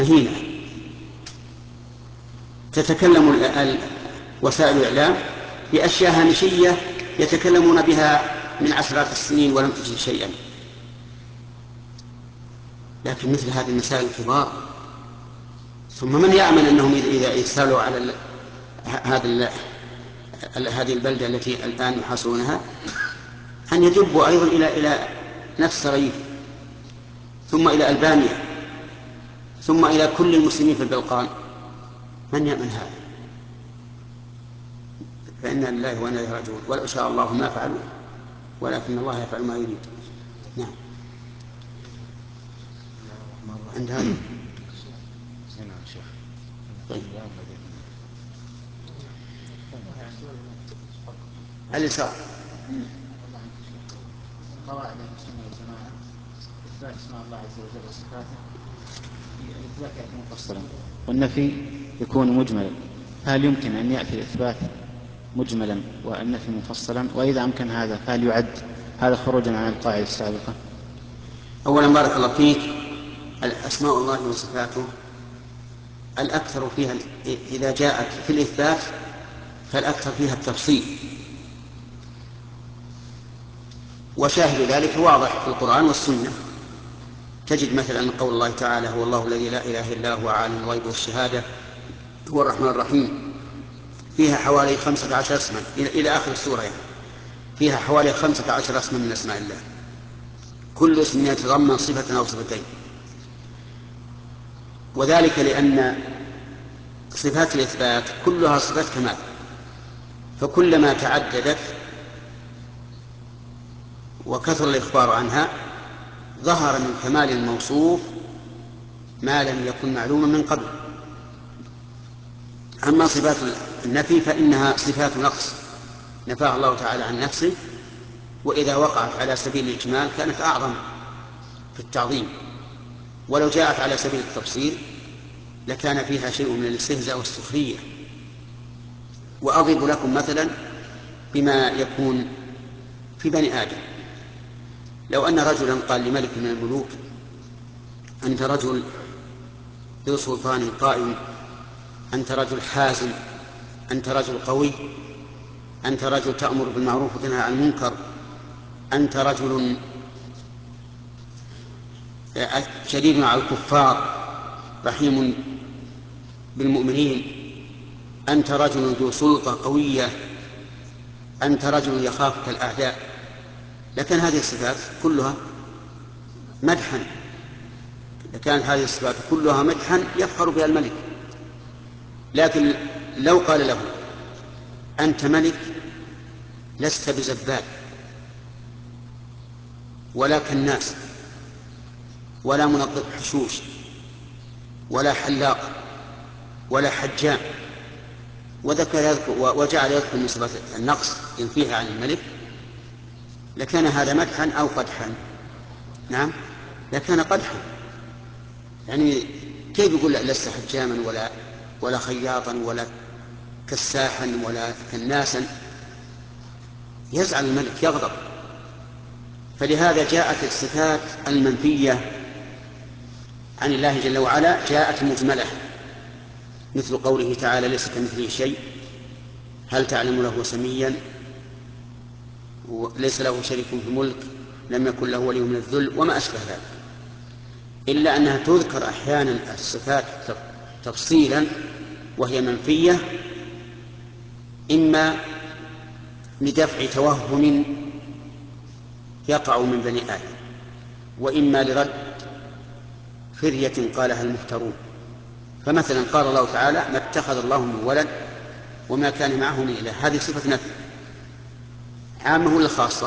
هنا تتكلم وسائل الإعلام بأشياء هامشية يتكلمون بها من عشرات السنين ولم تجد شيئا. لكن مثل هذه المسائل الكبار، ثم من يأمن أنهم إذا استولوا على هذه البلدة التي الآن يحاصرونها أن يجبوا أيضا إلى نفس ريف، ثم إلى ألبانيا، ثم إلى كل المسلمين في البلقان. من يأمن هذا؟ فإنا لله وإنا إليه راجعون. ولو شاء الله ما فعلوا ولكن الله يفعل ما يريد. نعم. عند هذا طيب. اليسار قواعد السنة والجماعة إثبات اسماء الله عز وجل وصفاته الإثبات يأتي مفصلا والنفي يكون مجملا. هل يمكن أن يأتي الإثبات مجملا والنفي مفصلا؟ وإذا أمكن هذا فهل يعد هذا خروجا عن القاعدة السابقة؟ أولا بارك الله فيك، الأسماء الله وصفاته الأكثر فيها إذا جاءت في الإثبات فالأكثر فيها التفصيل، وشاهد ذلك واضح في القرآن والسنة. تجد مثلا قول الله تعالى: هو الله الذي لا إله إلا هو عالم الغيب والشهادة هو الرحمن الرحيم، فيها حوالي 15 اسما إلى آخر السورة، يعني فيها حوالي 15 اسما من أسماء الله، كل اسم يتضمن صفة أو صفتين. وذلك لأن صفات الإثبات كلها صفات كمال، فكلما تعددت وكثر الإخبار عنها ظهر من كمال الموصوف ما لم يكن معلوما من قبل. أما صفات النفي فإنها صفات نقص نفاها الله تعالى عن نفسه، وإذا وقعت على سبيل الإجمال كانت أعظم في التعظيم، ولو جاءت على سبيل التفصيل لكان فيها شيء من الاستهزاء والسخرية. وأضرب لكم مثلا بما يكون في بني آدم. لو أن رجلا قال لملك من الملوك: أنت رجل ذو سلطان قائم، أنت رجل حازم، أنت رجل قوي، أنت رجل تأمر بالمعروف وتنهى عن المنكر، أنت رجل شديد على الكفار رحيم بالمؤمنين، أنت رجل ذو سلطة قوية، أنت رجل يخافك الأعداء. لكن هذه الصفات كلها مدحا، لكانت هذه الصفات كلها مدحا يفخر بها الملك. لكن لو قال له: أنت ملك لست بزبال ولا كناس ولا منظف حشوش ولا حلاق ولا حجام، وجعل يذكر من صفات النقص ينفيها عن الملك، لكان هذا مدحا أو قدحا؟ نعم، لكان قدحا. يعني كيف يقول لست حجاما ولا خياطا ولا كساحا ولا كناسا؟ يزعل الملك، يغضب. فلهذا جاءت الصفات المنفية عن الله جل وعلا جاءت مجملة، مثل قوله تعالى: ليس كمثله شيء، هل تعلم له سميا، ليس له شريك في الملك، لم يكن له ولي من الذل، وما أشبه ذلك. إلا أنها تذكر أحيانا الصفات تفصيلا وهي منفية، إما لدفع توهم يقع من بني آدم، وإما لرد فرية قالها المفترون. فمثلا قال الله تعالى: ما اتخذ الله من ولد وما كان معه من إله، هذه صفة نفي عامة ولا خاصة؟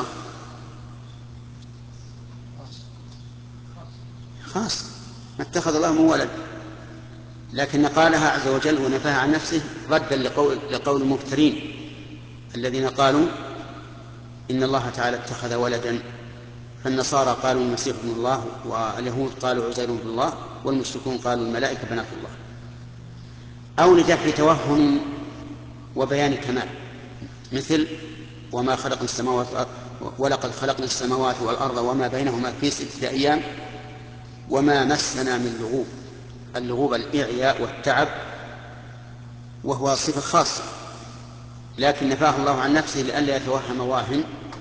خاصة، ما اتخذ الله من ولد، لكن قالها عز وجل ونفاها عن نفسه ردا لقول المفترين الذين قالوا إن الله تعالى اتخذ ولدا. فالنصارى قالوا المسيح ابن الله، واليهود قالوا عزير ابن الله، والمشركون قالوا الملائكة بنات الله. أو لدفع توهم وبيان كمال، مثل: وما خلق السماوات ولقد خلقنا السماوات والأرض وما بينهما في 6 أيام وما مسنا من لغوب. اللغوب الإعياء والتعب، وهو صفة خاصة، لكن نفاه الله عن نفسه لئلا يتوهم واهن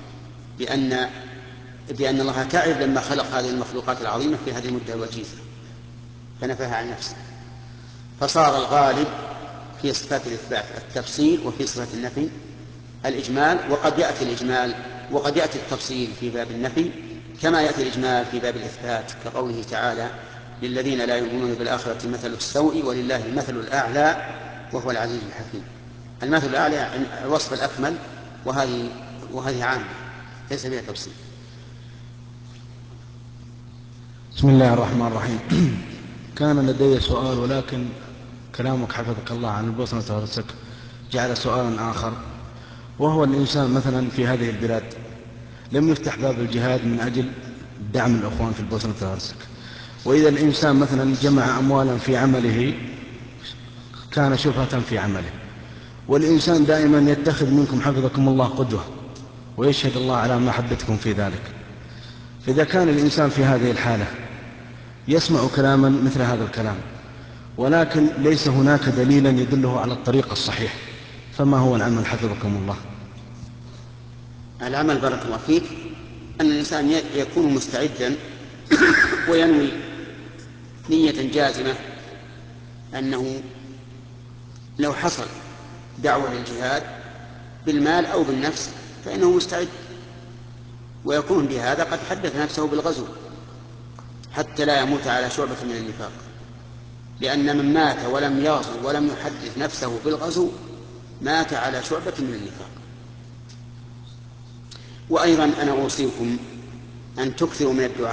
بأن الله تعب لما خلق هذه المخلوقات العظيمة في هذه المدة الوجيزة، فنفاها عن نفسه. فصار الغالب في صفات الإثبات التفصيل، وفي صفات النفي الإجمال. وقد يأتي التفصيل في باب النفي كما يأتي الإجمال في باب الإثبات، كقوله تعالى: للذين لا يؤمنون بالآخرة مثل السوء ولله المثل الأعلى وهو العزيز الحكيم. المثل الأعلى الوصف الأكمل، وهذه عامة ليس فيها تفصيل. بسم الله الرحمن الرحيم. كان لدي سؤال، ولكن كلامك حفظك الله عن البوسنة والهرسك جعل سؤالا آخر، وهو الإنسان مثلا في هذه البلاد لم يفتح باب الجهاد من أجل دعم الأخوان في البوسنة والهرسك، وإذا الإنسان مثلا جمع أموالا في عمله كان شبهة في عمله، والإنسان دائما يتخذ منكم حفظكم الله قدوة ويشهد الله على محبتكم في ذلك. فإذا كان الإنسان في هذه الحالة يسمع كلاما مثل هذا الكلام، ولكن ليس هناك دليلا يدله على الطريق الصحيح، فما هو العمل حفظكم الله؟ العمل بارك الله فيك أن الإنسان يكون مستعدا وينوي نية جازمة أنه لو حصل دعوة للجهاد بالمال أو بالنفس فإنه مستعد، ويكون بهذا قد حدث نفسه بالغزو حتى لا يموت على شعبة من النفاق، لأن من مات ولم يغزو ولم يحدث نفسه بالغزو مات على شعبة من النفاق. وأيضا أنا أوصيكم أن تكثروا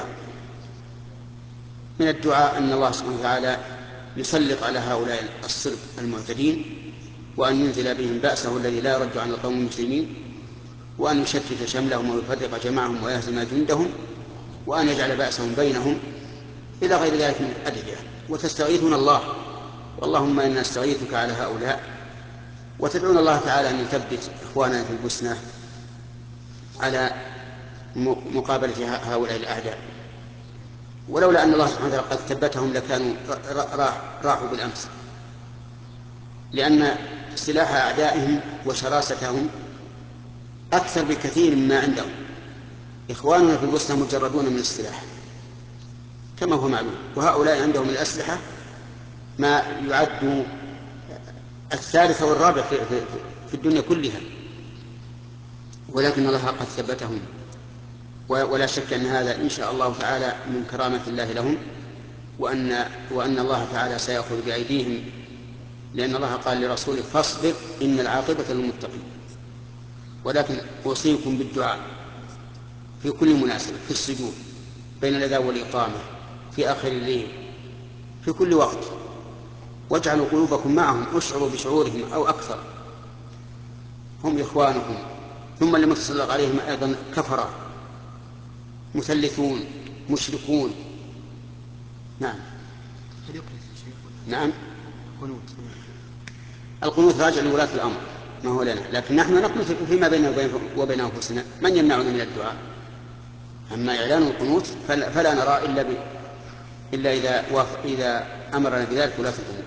من الدعاء أن الله سبحانه وتعالى يسلط على هؤلاء الصرب المعتدين، وأن ينزل بهم بأسه الذي لا يرد عن القوم المسلمين، وأن يشتت شملهم ويفرق جمعهم ويهزم جندهم، وأن يجعل بأسهم بينهم إلى غير ذلك من الأدعية. وتستغيثون الله، اللهم إنا نستغيثك على هؤلاء، وتدعون الله تعالى أن يثبت إخواننا في البوسنة على مقابلة هؤلاء الأعداء. ولولا أن الله سبحانه وتعالى قد ثبتهم لكانوا راحوا بالأمس، لأن سلاح أعدائهم وشراستهم أكثر بكثير مما عندهم. إخواننا في البوسنة مجردون من السلاح كما هو معلوم، وهؤلاء عندهم الأسلحة ما يعد الثالث والرابع في الدنيا كلها، ولكن الله قد ثبتهم، ولا شك أن هذا إن شاء الله تعالى من كرامة الله لهم، وأن الله تعالى سيأخذ بأيديهم، لأن الله قال لرسوله: فاصبر إن العاقبة للمتقين. ولكن أوصيكم بالدعاء في كل مناسبة، في السجود، بين الأذان والإقامة، في آخر الليل، في كل وقت، واجعلوا قلوبكم معهم، اشعروا بشعورهم أو أكثر، هم إخوانكم، ثم لم تسلط عليهم أيضا كفرة مثلثون مشركون. نعم. نعم. القنوت راجع لولاة الأمر، ما هو لنا، لكن نحن نقنط فيما بيننا وبين أنفسنا، من يمنعنا من الدعاء؟ أما إعلان القنوت فلا نرى إلا إذا أمرنا بذلك ولاة الأمور.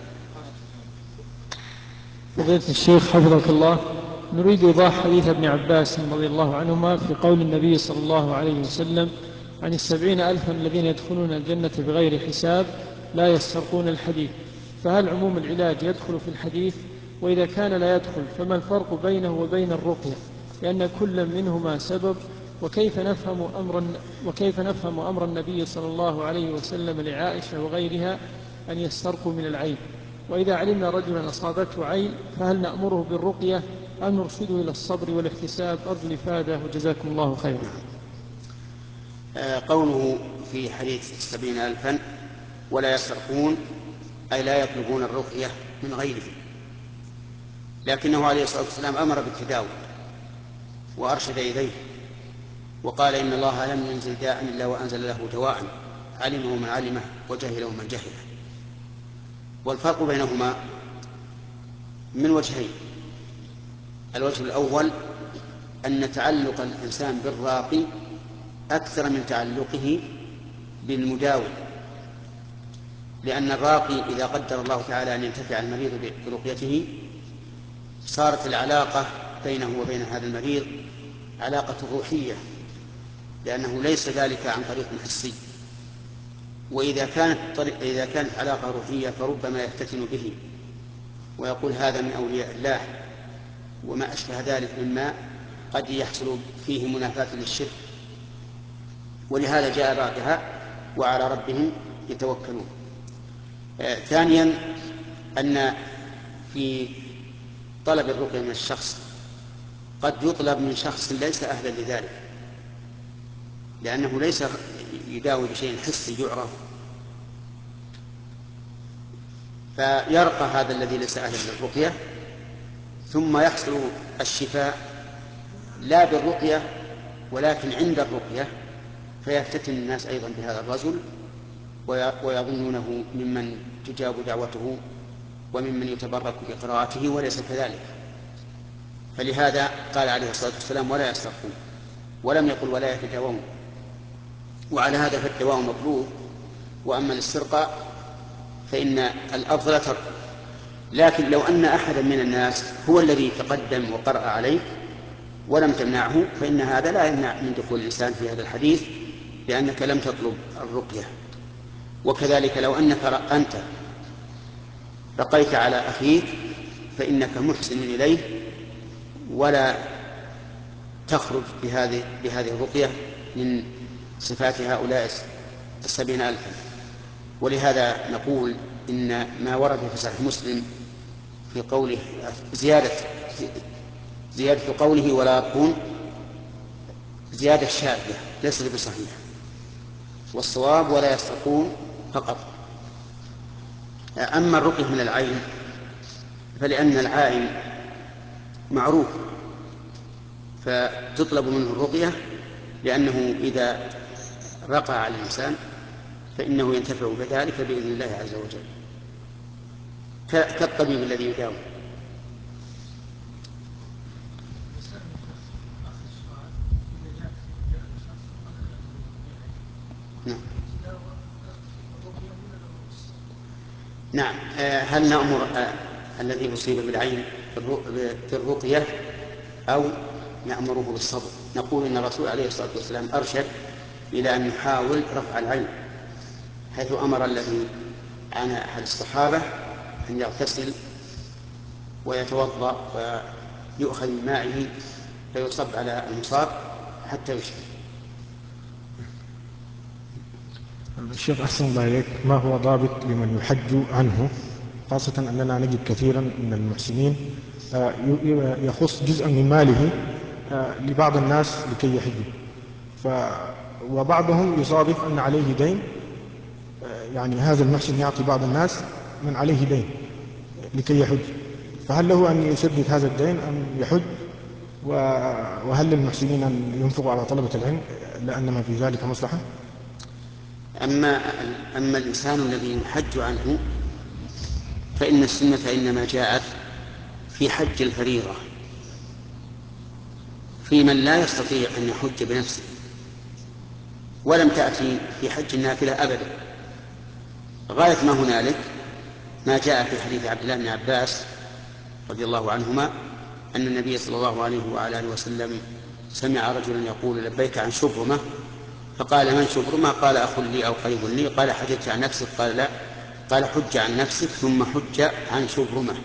فضيلة الشيخ حفظك الله، نريد إيضاح حديث ابن عباس رضي الله عنهما في قول النبي صلى الله عليه وسلم عن 70,000 الذين يدخلون الجنة بغير حساب لا يسترقون الحديث، فهل عموم العلاج يدخل في الحديث؟ وإذا كان لا يدخل فما الفرق بينه وبين الرقية؟ لأن كل منهما سبب. وكيف نفهم أمر النبي صلى الله عليه وسلم لعائشة وغيرها أن يسترقوا من العين؟ وإذا علمنا رجلا أصابته عين فهل نأمره بالرقية أم نرشده إلى الصبر والاحتساب؟ أرجو الإفادة وجزاكم الله خيرا. قوله في حديث 70,000 ولا يسترقون أي لا يطلبون الرقية من غيره، لكنه عليه الصلاة والسلام أمر بالتداوي وأرشد إليه، وقال: إن الله لم ينزل داء إلا وأنزل له دواء علمه من علمه وجهله من جهله. والفرق بينهما من وجهين: الوجه الأول أن تعلق الإنسان بالراقي أكثر من تعلقه بالمداوي، لأن الراقي إذا قدر الله تعالى أن ينتفع المريض برقيته صارت العلاقة بينه وبين هذا المريض علاقة روحية، لأنه ليس ذلك عن طريق حسي. وإذا كانت علاقة روحية فربما يفتتن به ويقول هذا من أولياء الله وما أشبه ذلك مما قد يحصل فيه منافاة للشرك. ولهذا جاء بعدها وعلى ربهم يتوكلون. ثانيا أن في طلب الرقية من الشخص قد يطلب من شخص ليس أهلا لذلك، لأنه ليس يداوي بشيء حسي يعرف، فيرقى هذا الذي ليس أهلا للرقية ثم يحصل الشفاء لا بالرقية ولكن عند الرقية، فيفتتن الناس أيضا بهذا الرجل ويظنونه ممن تجاب دعوته وممن يتبرك بقراءته وليس كذلك. فلهذا قال عليه الصلاة والسلام ولا يسترقون، ولم يقل ولا يتداوون. وعلى هذا فالدواء مطلوب، وأما الاسترقاء فإن الأفضل ترك. لكن لو أن أحدا من الناس هو الذي تقدم وقرأ عليك ولم تمنعه فإن هذا لا يمنع من دخول الإنسان في هذا الحديث، لأنك لم تطلب الرقية. وكذلك لو أنك أنت رقيت على أخيك فإنك محسن إليه ولا تخرج بهذه الرقية من صفات هؤلاء 70,000. ولهذا نقول إن ما ورد في صحيح مسلم في قوله زيادة قوله ولا يرقون زيادة شاذة ليست بصحيح، والصواب ولا يسترقون فقط. أما الرقية من العين فلأن العائن معروف فتطلب منه الرقية، لأنه إذا رقى على الإنسان فإنه ينتفع بذلك بإذن الله عز وجل كالطبيب الذي يداوي. نعم. هل نأمر الذي أصيب بالعين بالرقية أو نأمره بالصبر؟ نقول إن الرسول عليه الصلاة والسلام أرشد إلى أن يحاول رفع العين، حيث أمر الذي عن أحد الصحابة أن يغتسل ويتوضأ ويؤخذ من مائه فيصب على المصاب حتى يشفى. الشيخ أحسن الله إليك، ما هو ضابط لمن يحج عنه، خاصة أننا نجد كثيرا من المحسنين يخص جزءا من ماله لبعض الناس لكي يحجوا، وبعضهم يصادف أن عليه دين، يعني هذا المحسن يعطي بعض الناس من عليه دين لكي يحج، فهل له أن يسدد هذا الدين أم يحج؟ وهل للمحسنين أن ينفقوا على طلبة العلم لأن ما في ذلك مصلحة؟ أما الإنسان الذي يحج عنه فإن السنة إنما جاءت في حج الفريضة، في من لا يستطيع أن يحج بنفسه، ولم تأتي في حج النافلة أبدا. غاية ما هنالك ما جاء في حديث عبد الله بن عباس رضي الله عنهما أن النبي صلى الله عليه وآله وسلم سمع رجلا يقول لبيك عن شبرمة، فقال من شبرمة؟ قال أخ لي أو قريب لي. قال حججت عن نفسك؟ قال لا. قال حج عن نفسك ثم حج عن شبرمة.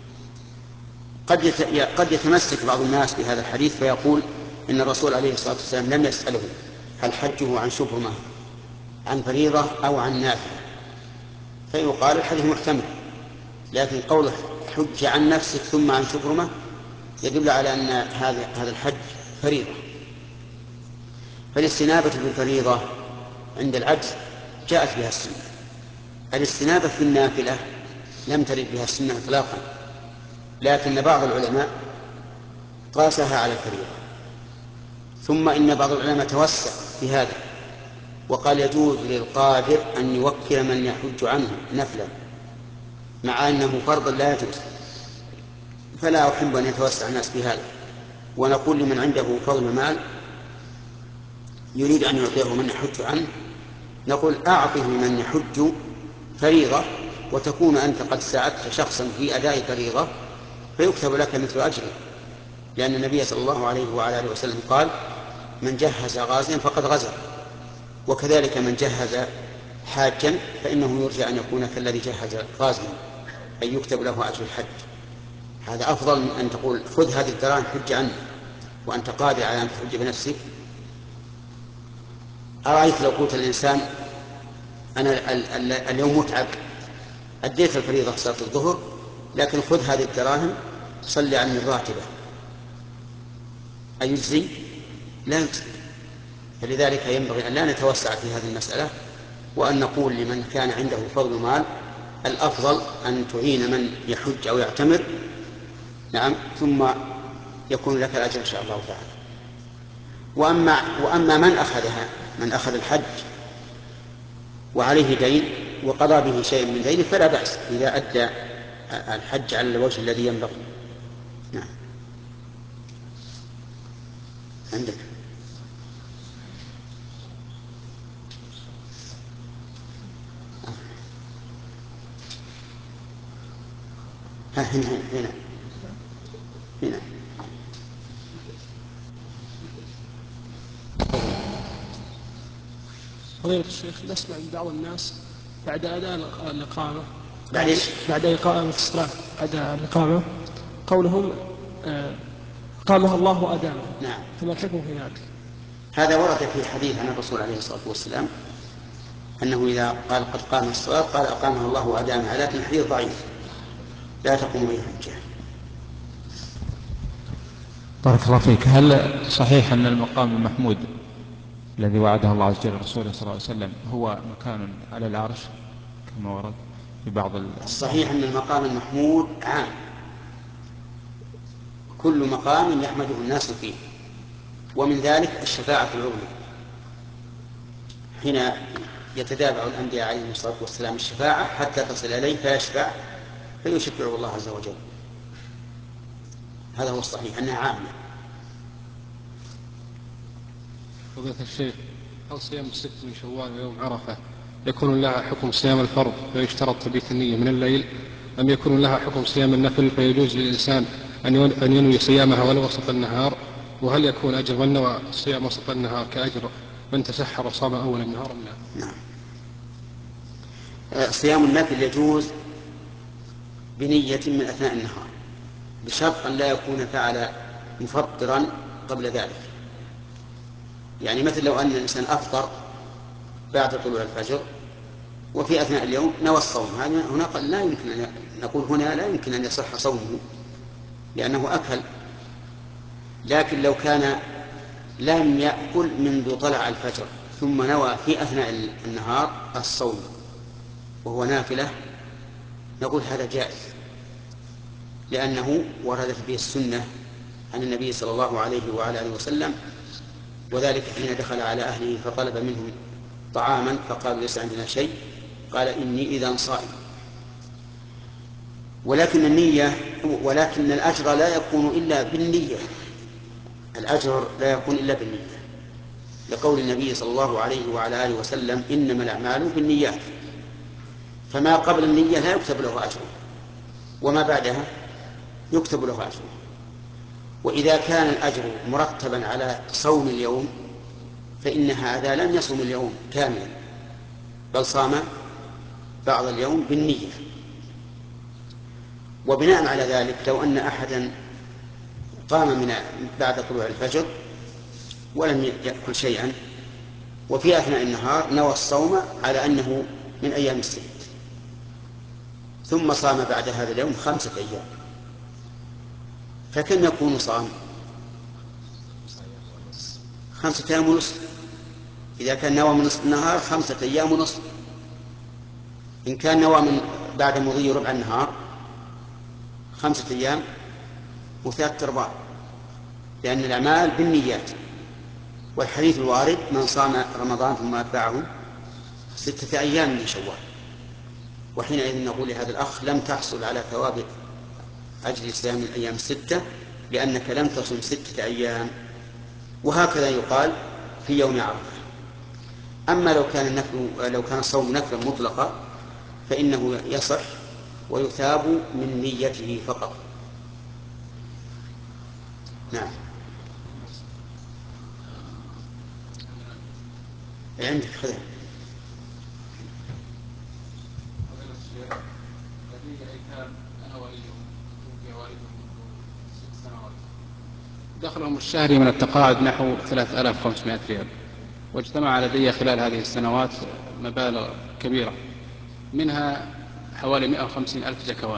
قد يتمسك بعض الناس بهذا الحديث فيقول إن الرسول عليه الصلاة والسلام لم يسأله هل حجه عن شبرمة عن فريضة أو عن نافلة، فيقال الحديث محتمل، لكن قوله حج عن نفسك ثم عن شبرمة يدل على أن هذا الحج فريضة. فالاستنابة بالفريضة عند العجز جاءت بها السنة. الاستنابة في النافلة لم ترد بها السنة إطلاقا، لكن بعض العلماء قاسها على الفريضة. ثم إن بعض العلماء توسع في هذا وقال يجوز للقادر أن يوكل من يحج عنه نفلا، مع أنه فرض لا يجوز، فلا أحب أن يتوسع الناس بهذا. ونقول لمن عنده فضل مال يريد أن يعطيه من يحج عنه، نقول أعطه من يحج فريضة وتكون أنت قد ساعدت شخصا في أداء فريضة فيكتب لك مثل أجره، لأن النبي صلى الله عليه وعلى آله وسلم قال: من جهز غازيا فقد غزا. وكذلك من جهز حاجا فإنه يرجى أن يكون كالذي جهز غازيا، أن يكتب له أجر الحج. هذا أفضل من أن تقول خذ هذه الدراهم حج عني وأنت قادر على أن تحج بنفسك. أرأيت لو قلت الإنسان: أنا اليوم متعب، أديت الفريضة صلاة الظهر، لكن خذ هذه الدراهم صلي عني الراتبة، أيجزي؟ لا يجزي. فلذلك ينبغي أن لا نتوسع في هذه المسألة، وأن نقول لمن كان عنده فضل مال: الأفضل أن تعين من يحج أو يعتمر، نعم، ثم يكون لك الأجر إن شاء الله تعالى. وأما من أخذ الحج وعليه دين وقضى به شيء من دينه فلا بأس إذا أدى الحج على الوجه الذي ينبغي. نعم. عندك هنا فضيلة الشيخ، نسمع من بعض الناس بعد أداء الإقامة بعد إقامة الصلاة بعد الإقامة قولهم قامها الله وأدامها. نعم. فما الحكم في ذلك؟ هذا ورد في حديث عن الرسول عليه الصلاة والسلام أنه إذا قال قد قام الصلاة قال أقامها الله وأدامها، لكن الحديث ضعيف لا تقوم به حجة. بارك الله فيك. هل صحيح أن المقام المحمود الذي وعده الله عز وجل رسوله صلى الله عليه وسلم هو مكان على العرش كما ورد في بعض الصحيح أن المقام المحمود عام، كل مقام يحمده الناس فيه، ومن ذلك الشفاعة العظمى حين يتتابع الأنبياء عليهم الصلاة والسلام الشفاعة حتى تصل إليه فيشفع فيشفعه الله عز وجل. هذا هو الصحيح أنها عامة. فضيلة الشيخ، هل صيام 6 من شوال ويوم عرفة يكون لها حكم صيام الفرض فيشترط تبيت النية من الليل، أم يكون لها حكم صيام النفل فيجوز للإنسان أن ينوي صيامها ولو وسط النهار؟ وهل يكون أجر من نوى صيام وسط النهار كأجر من تسحر وصام أول النهار أم لا؟ نعم. صيام النفل يجوز بنية من أثناء النهار بشرط أن لا يكون فعل مفطرا قبل ذلك. يعني مثل لو أن الإنسان أفطر بعد طلوع الفجر وفي أثناء اليوم نوى الصوم، هنا لا يمكن أن نقول هنا لا يمكن أن يصح صومه لأنه أكل. لكن لو كان لم يأكل منذ طلع الفجر ثم نوى في أثناء النهار الصوم وهو نافلة نقول هذا جائز، لأنه وردت به السنة عن النبي صلى الله عليه وعلى آله وسلم، وذلك حين دخل على أهله فطلب منهم طعاما فقالوا ليس عندنا شيء، قال إني إذا صائم. ولكن الأجر لا يكون إلا بالنية، الأجر لا يكون إلا بالنية، لقول النبي صلى الله عليه وعلى آله وسلم إنما الأعمال بالنيات، فما قبل النية لا يكتب له أجر وما بعدها يكتب له أجر. وإذا كان الأجر مرتبا على صوم اليوم فإن هذا لم يصوم اليوم كاملا بل صام بعض اليوم بالنية. وبناء على ذلك لو أن أحدا قام بعد طلوع الفجر ولم يأكل شيئا وفي أثناء النهار نوى الصوم على أنه من أيام الست ثم صام بعد هذا اليوم 5 أيام، فكم يكون صام؟ 5 أيام ونصف. إذا كان نوى من نصف النهار 5 أيام ونصف. إن كان نوى من بعد مضي ربع النهار 5 أيام و3/4، لأن الأعمال بالنيات. والحديث الوارد من صام رمضان ثم أتبعه 6 أيام من شوال. وحينئذ نقول لهذا الأخ لم تحصل على ثواب أجل صيام الأيام 6 لأنك لم تصم 6 أيام. وهكذا يقال في يوم عرفة. أما لو كان الصوم نفلا مطلقا فإنه يصح ويثاب من نيته فقط. نعم. عندك خذها. دخلهم الشهري من التقاعد نحو 3500 ريال، واجتمع لدي خلال هذه السنوات مبالغ كبيرة، منها حوالي 150 ألف زكوات،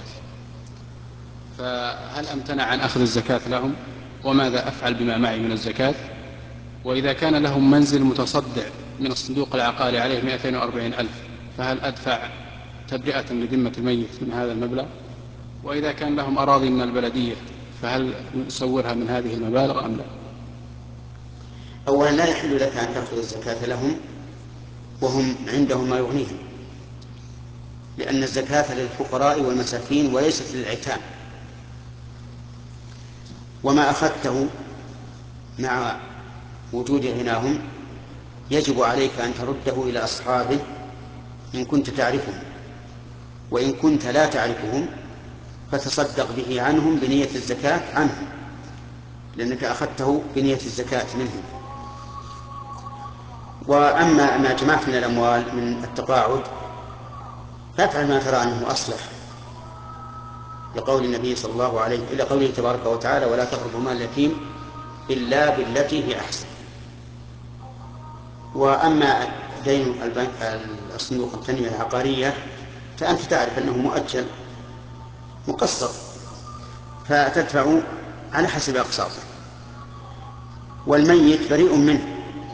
فهل أمتنع عن أخذ الزكاة لهم؟ وماذا أفعل بما معي من الزكاة؟ وإذا كان لهم منزل متصدع من الصندوق العقاري عليه 240 ألف، فهل أدفع تبرئة لذمة الميت من هذا المبلغ؟ وإذا كان لهم أراضي من البلدية فهل نصورها من هذه المبالغ أم لا؟ أولا لا يحل لك أن تأخذ الزكاة لهم وهم عندهم ما يغنيهم، لأن الزكاة للفقراء والمساكين وليست للأيتام، وما أخذته مع وجود غناهم يجب عليك أن ترده إلى أصحابه إن كنت تعرفهم، وإن كنت لا تعرفهم فتصدق به عنهم بنية الزكاة عنهم، لأنك أخذته بنية الزكاة منهم. وأما ما جمعت من الأموال من التقاعد فافعل ما ترى أنه أصلح، لقول النبي صلى الله عليه إلى قوله تبارك وتعالى: ولا تقربوا مال اليتيم إلا بالتي هي أحسن. وأما دين الصندوق التنمية العقارية فأنت تعرف أنه مؤجل مقسط، فتدفع على حسب أقساطه، والميت بريء منه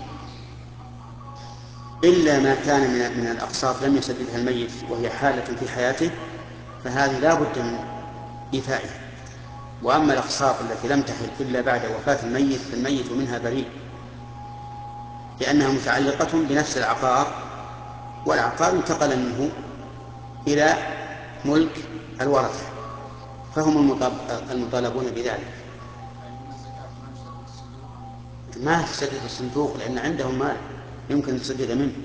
إلا ما كان من الأقساط لم يسددها الميت وهي حالة في حياته، فهذه لا بد من إيفائها. وأما الأقساط التي لم تحل إلا بعد وفاة الميت فالميت منها بريء، لأنها متعلقة بنفس العقار، والعقار انتقل منه إلى ملك الورثة، فهم المطالبون بذلك. ما تسدد الصندوق لأن عندهم مال يمكن تسدد منه.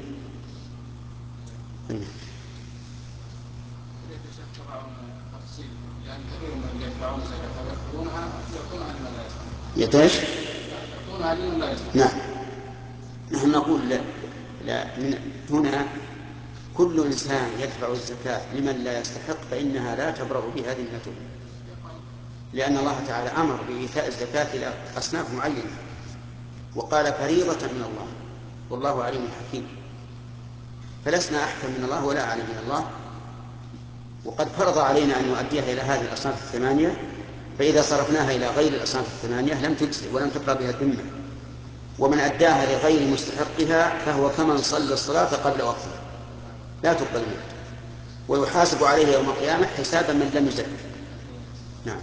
يتاش؟ نعم، نحن نقول لا من هنا كل إنسان يدفع الزكاة لمن لا يستحق فإنها لا تبرأ بها ذمته، لأن الله تعالى أمر بإيتاء الزكاة إلى أصناف معينة وقال فريضة من الله والله عليم حكيم، فلسنا أحكم من الله ولا أعلم من الله، وقد فرض علينا أن نؤديها إلى هذه الأصناف الثمانية، فإذا صرفناها إلى غير الأصناف الثمانية لم تجزئ ولم تبقى بها الذمة، ومن أداها لغير مستحقها فهو كمن صلى الصلاة قبل وقتها لا تقبل منه، ويحاسب عليه يوم القيامة حسابا من لم يزكي. نعم.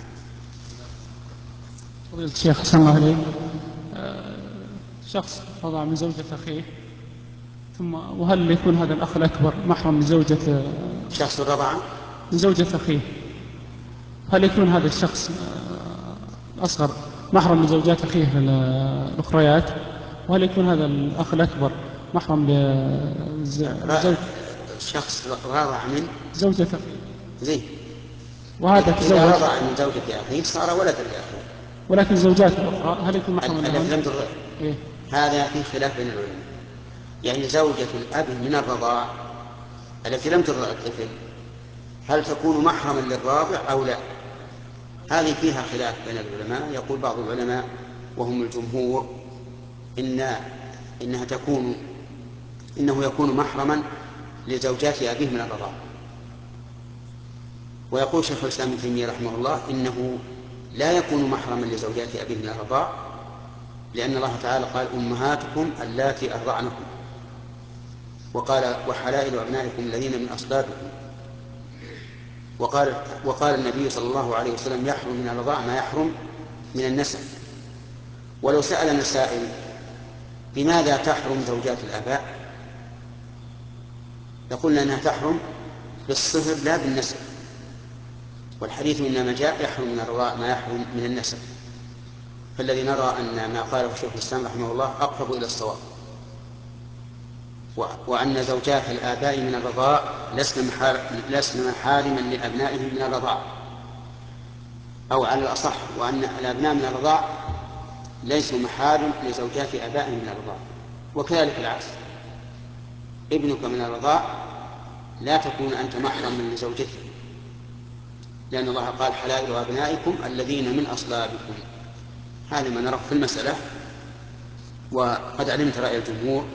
فضيلة الشيخ أحسن الله عليك، شخص رضع من زوجة أخيه وهل يكون هذا الأخ الأكبر محرم لزوجة شخص رضع من زوجة أخيه، هل يكون هذا الشخص الأصغر محرم لزوجات أخيه الأخريات، وهل يكون هذا الأخ الأكبر محرم لزوج شخص رضع من زوجة أخيه زين، وهذا إذا رضع من زوجة أخيه صار ولدا لأخيه، ولكن الزوجات الأخرى هل يكون محرم لهم؟ إيه؟ هذا في خلاف بين العلماء، يعني زوجة الأب من الرضاع التي لم ترضع الطفل هل تكون محرما للراضع أو لا؟ هذه فيها خلاف بين العلماء. يقول بعض العلماء وهم الجمهور إنه يكون محرما لزوجات أبيه من الرضاع، ويقول شيخ الإسلام ابن تيمية رحمه الله إنه لا يكون محرما لزوجات أبيه من الرضاع، لأن الله تعالى قال أمهاتكم اللاتي أرضعنكم، وقال وحلائل أبنائكم الذين من أصلابكم، وقال النبي صلى الله عليه وسلم يحرم من الرضاع ما يحرم من النسب. ولو سألنا سائل بماذا تحرم زوجات الآباء لقلنا أنها تحرم بالصهر لا بالنسب، والحديث إنما جاء يحرم من الرضاع ما يحرم من النسب، فالذي نرى أن ما قاله شيخ الإسلام رحمه الله أقرب إلى الصواب. وأن زوجات الآباء من الرضاع لسن محارما لأبنائهم من الرضاع، أو على الأصح وأن الأبناء من الرضاع ليسوا محارم لزوجات آبائهم من الرضاع. وكذلك العكس، ابنك من الرضاع لا تكون أنت محرما لزوجته، لأن الله قال حلائل أبنائكم الذين من أصلابكم. هذا ما نرى في المسألة. وقد علمت رأي الجمهور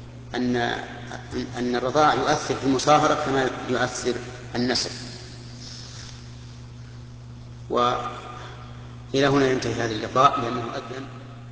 أن الرضاع يؤثر في المصاهرة كما يؤثر النسل. وإلى هنا ينتهي هذا اللقاء لأنه أذن.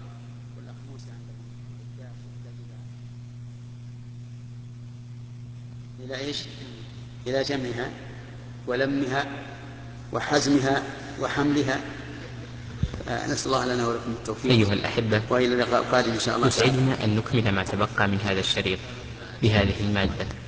إلى إيش؟ إلى جمعها ولمها وحزمها وحملها. نسأل الله لنا ولكم التوفيق. أيها الأحبة، وإلى اللقاء القادم إن شاء الله. يسعدنا أن نكمل ما تبقى من هذا الشريط بهذه المادة.